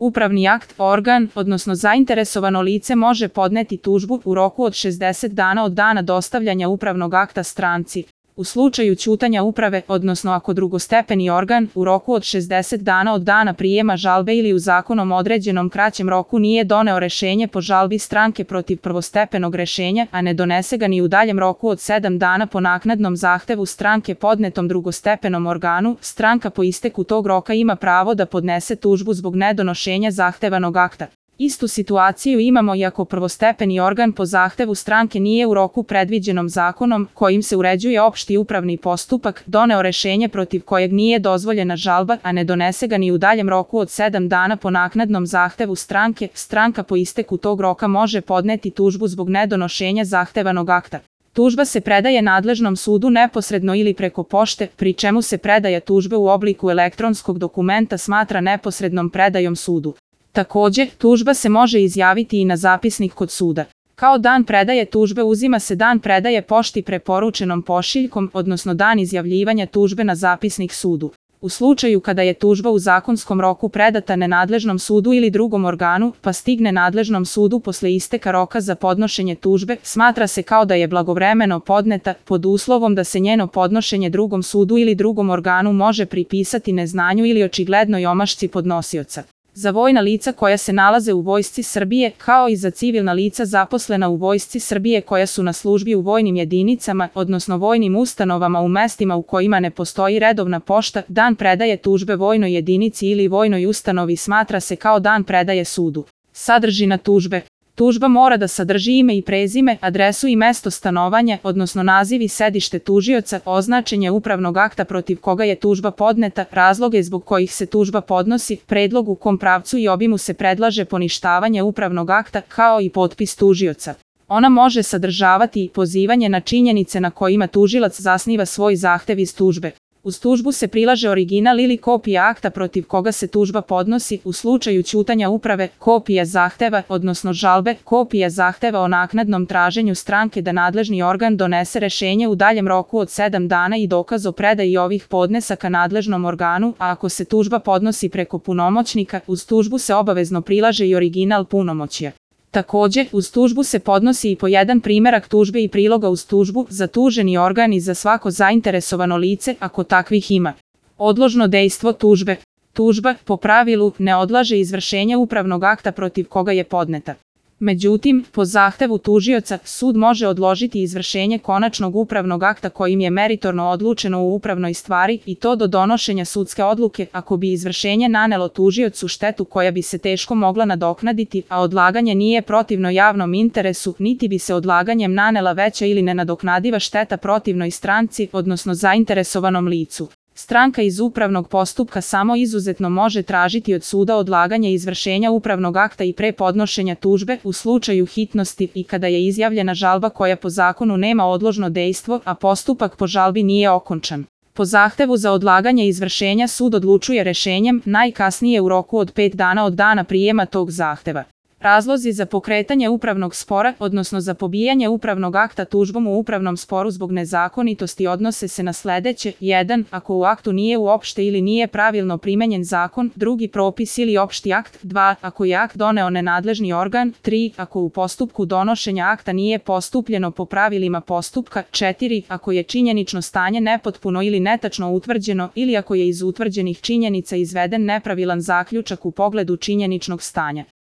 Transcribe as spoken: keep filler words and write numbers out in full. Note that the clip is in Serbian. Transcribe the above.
Upravni akt, organ, odnosno zainteresovano lice može podneti tužbu u roku od šezdeset dana od dana dostavljanja upravnog akta stranci. U slučaju ćutanja uprave, odnosno ako drugostepeni organ, u roku od šezdeset dana od dana prijema žalbe ili u zakonom određenom kraćem roku nije doneo rešenje po žalbi stranke protiv prvostepenog rešenja, a ne donese ga ni u daljem roku od sedam dana po naknadnom zahtevu stranke podnetom drugostepenom organu, stranka po isteku tog roka ima pravo da podnese tužbu zbog nedonošenja zahtevanog akta. Istu situaciju imamo i ako prvostepeni organ po zahtevu stranke nije u roku predviđenom zakonom, kojim se uređuje opšti upravni postupak, doneo rešenje protiv kojeg nije dozvoljena žalba, a ne donese ga ni u daljem roku od sedam dana po naknadnom zahtevu stranke, stranka po isteku tog roka može podneti tužbu zbog nedonošenja zahtevanog akta. Tužba se predaje nadležnom sudu neposredno ili preko pošte, pri čemu se predaja tužbe u obliku elektronskog dokumenta smatra neposrednom predajom sudu. Takođe, tužba se može izjaviti i na zapisnik kod suda. Kao dan predaje tužbe uzima se dan predaje pošti preporučenom pošiljkom, odnosno dan izjavljivanja tužbe na zapisnik sudu. U slučaju kada je tužba u zakonskom roku predata nenadležnom sudu ili drugom organu, pa stigne nadležnom sudu posle isteka roka za podnošenje tužbe, smatra se kao da je blagovremeno podneta, pod uslovom da se njeno podnošenje drugom sudu ili drugom organu može pripisati neznanju ili očiglednoj omašci podnosioca. Za vojna lica koja se nalaze u Vojsci Srbije, kao i za civilna lica zaposlena u Vojsci Srbije koja su na službi u vojnim jedinicama, odnosno vojnim ustanovama u mestima u kojima ne postoji redovna pošta, dan predaje tužbe vojnoj jedinici ili vojnoj ustanovi smatra se kao dan predaje sudu. Sadržina tužbe. Tužba mora da sadrži ime i prezime, adresu i mesto stanovanja, odnosno naziv i sedište tužioca, označenje upravnog akta protiv koga je tužba podneta, razloge zbog kojih se tužba podnosi, predlog u kom pravcu i obimu se predlaže poništavanje upravnog akta, kao i potpis tužioca. Ona može sadržavati i pozivanje na činjenice na kojima tužilac zasniva svoj zahtev iz tužbe. Uz tužbu se prilaže original ili kopija akta protiv koga se tužba podnosi, u slučaju ćutanja uprave, kopija zahteva, odnosno žalbe, kopija zahteva o naknadnom traženju stranke da nadležni organ donese rešenje u daljem roku od sedam dana i dokaz o predaji ovih podnesaka nadležnom organu, a ako se tužba podnosi preko punomoćnika, uz tužbu se obavezno prilaže i original punomoćja. Takođe, uz tužbu se podnosi i po jedan primerak tužbe i priloga uz tužbu za tuženi organ i za svako zainteresovano lice, ako takvih ima. Odložno dejstvo tužbe. Tužba, po pravilu, ne odlaže izvršenje upravnog akta protiv koga je podneta. Međutim, po zahtevu tužioca, sud može odložiti izvršenje konačnog upravnog akta kojim je meritorno odlučeno u upravnoj stvari i to do donošenja sudske odluke ako bi izvršenje nanelo tužiocu štetu koja bi se teško mogla nadoknaditi, a odlaganje nije protivno javnom interesu, niti bi se odlaganjem nanela veća ili nenadoknadiva šteta protivnoj stranci, odnosno zainteresovanom licu. Stranka iz upravnog postupka samo izuzetno može tražiti od suda odlaganje izvršenja upravnog akta i pre podnošenja tužbe u slučaju hitnosti i kada je izjavljena žalba koja po zakonu nema odložno dejstvo, a postupak po žalbi nije okončan. Po zahtevu za odlaganje izvršenja sud odlučuje rešenjem, najkasnije u roku od pet dana od dana prijema tog zahteva. Razlozi za pokretanje upravnog spora, odnosno za pobijanje upravnog akta tužbom u upravnom sporu zbog nezakonitosti odnose se na sledeće: jedan. Ako u aktu nije uopšte ili nije pravilno primenjen zakon, drugi propis ili opšti akt, dva. Ako je akt doneo nenadležni organ, tri. Ako u postupku donošenja akta nije postupljeno po pravilima postupka, četiri. Ako je činjenično stanje nepotpuno ili netačno utvrđeno ili ako je iz utvrđenih činjenica izveden nepravilan zaključak u pogledu činjeničnog stanja.